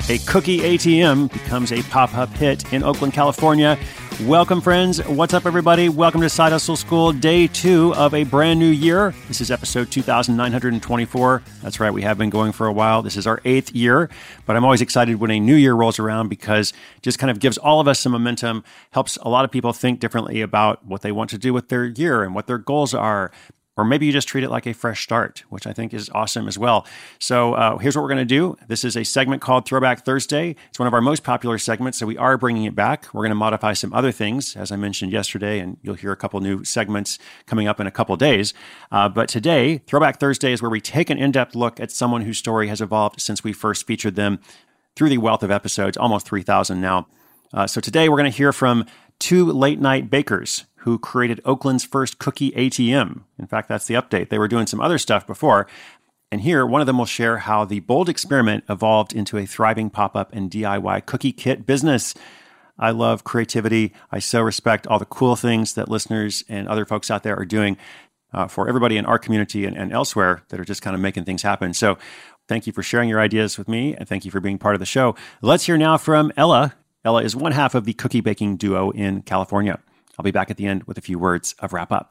A cookie ATM becomes a pop-up hit in Oakland, California. Welcome, friends. What's up, everybody? Welcome to Side Hustle School, day 2 of a brand new year. This is episode 2924. That's right, we have been going for a while. This is our 8th year, but I'm always excited when a new year rolls around because it just kind of gives all of us some momentum, helps a lot of people think differently about what they want to do with their year and what their goals are. Or maybe you just treat it like a fresh start, which I think is awesome as well. So here's what we're going to do. This is a segment called Throwback Thursday. It's one of our most popular segments, so we are bringing it back. We're going to modify some other things, as I mentioned yesterday, and you'll hear a couple new segments coming up in a couple days. But today, Throwback Thursday is where we take an in-depth look at someone whose story has evolved since we first featured them through the wealth of episodes, almost 3,000 now. So today, we're going to hear from 2 late-night bakers who created Oakland's first cookie ATM. In fact, that's the update. They were doing some other stuff before. And here, one of them will share how the bold experiment evolved into a thriving pop-up and DIY cookie kit business. I love creativity. I so respect all the cool things that listeners and other folks out there are doing for everybody in our community and elsewhere that are just kind of making things happen. So thank you for sharing your ideas with me, and thank you for being part of the show. Let's hear now from Ella. Ella is one half of the cookie baking duo in California. I'll be back at the end with a few words of wrap up.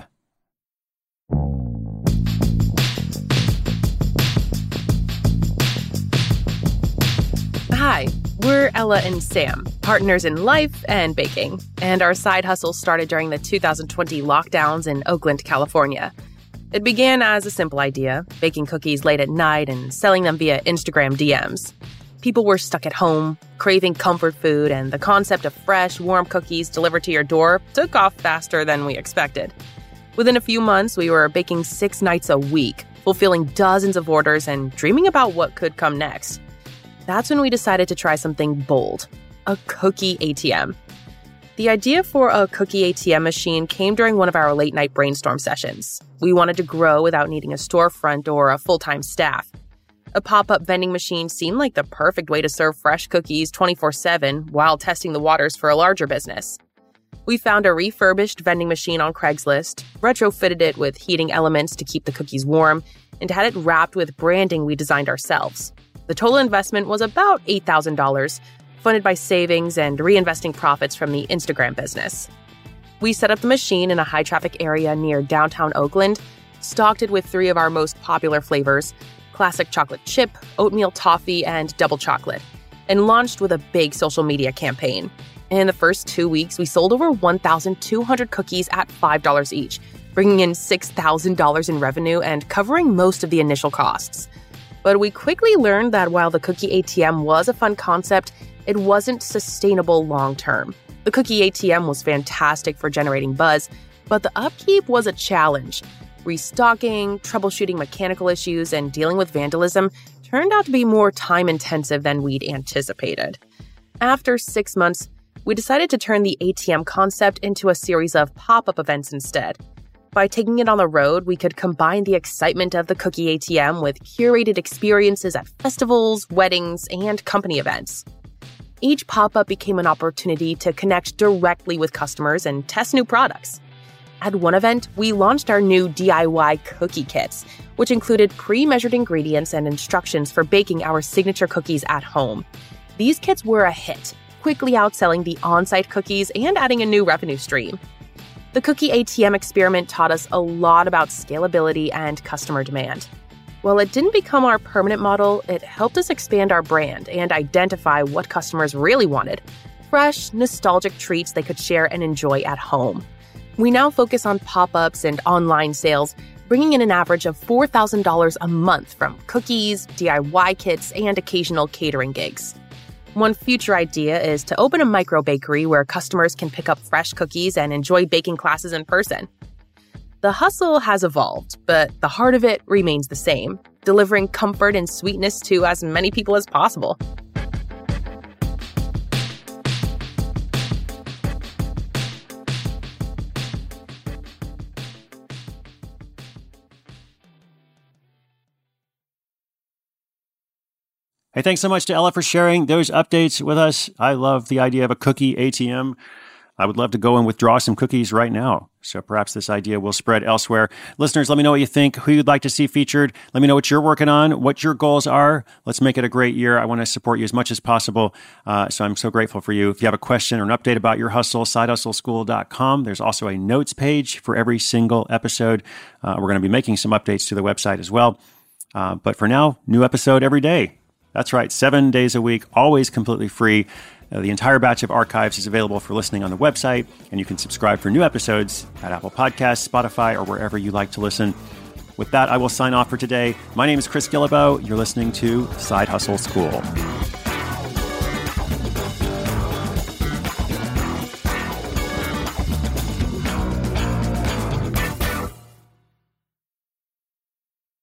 Hi, we're Ella and Sam, partners in life and baking, and our side hustle started during the 2020 lockdowns in Oakland, California. It began as a simple idea, baking cookies late at night and selling them via Instagram DMs. People were stuck at home, craving comfort food, and the concept of fresh, warm cookies delivered to your door took off faster than we expected. Within a few months, we were baking 6 nights a week, fulfilling dozens of orders and dreaming about what could come next. That's when we decided to try something bold, a cookie ATM. The idea for a cookie ATM machine came during one of our late-night brainstorm sessions. We wanted to grow without needing a storefront or a full-time staff. A pop-up vending machine seemed like the perfect way to serve fresh cookies 24/7 while testing the waters for a larger business. We found a refurbished vending machine on Craigslist, retrofitted it with heating elements to keep the cookies warm, and had it wrapped with branding we designed ourselves. The total investment was about $8,000, funded by savings and reinvesting profits from the Instagram business. We set up the machine in a high-traffic area near downtown Oakland, stocked it with 3 of our most popular flavors, classic chocolate chip, oatmeal toffee, and double chocolate, and launched with a big social media campaign. In the first 2 weeks, we sold over 1,200 cookies at $5 each, bringing in $6,000 in revenue and covering most of the initial costs. But we quickly learned that while the cookie ATM was a fun concept, it wasn't sustainable long-term. The cookie ATM was fantastic for generating buzz, but the upkeep was a challenge. Restocking, troubleshooting mechanical issues, and dealing with vandalism turned out to be more time-intensive than we'd anticipated. After 6 months, we decided to turn the ATM concept into a series of pop-up events instead. By taking it on the road, we could combine the excitement of the cookie ATM with curated experiences at festivals, weddings, and company events. Each pop-up became an opportunity to connect directly with customers and test new products. At one event, we launched our new DIY cookie kits, which included pre-measured ingredients and instructions for baking our signature cookies at home. These kits were a hit, quickly outselling the on-site cookies and adding a new revenue stream. The cookie ATM experiment taught us a lot about scalability and customer demand. While it didn't become our permanent model, it helped us expand our brand and identify what customers really wanted: fresh, nostalgic treats they could share and enjoy at home. We now focus on pop-ups and online sales, bringing in an average of $4,000 a month from cookies, DIY kits, and occasional catering gigs. One future idea is to open a micro bakery where customers can pick up fresh cookies and enjoy baking classes in person. The hustle has evolved, but the heart of it remains the same, delivering comfort and sweetness to as many people as possible. Hey, thanks so much to Ella for sharing those updates with us. I love the idea of a cookie ATM. I would love to go and withdraw some cookies right now. So perhaps this idea will spread elsewhere. Listeners, let me know what you think, who you'd like to see featured. Let me know what you're working on, what your goals are. Let's make it a great year. I want to support you as much as possible. So I'm so grateful for you. If you have a question or an update about your hustle, sidehustleschool.com. There's also a notes page for every single episode. We're going to be making some updates to the website as well. But for now, new episode every day. That's right, 7 days a week, always completely free. The entire batch of archives is available for listening on the website, and you can subscribe for new episodes at Apple Podcasts, Spotify, or wherever you like to listen. With that, I will sign off for today. My name is Chris Guillebeau. You're listening to Side Hustle School.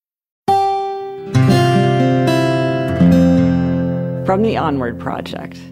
From the Onward Project.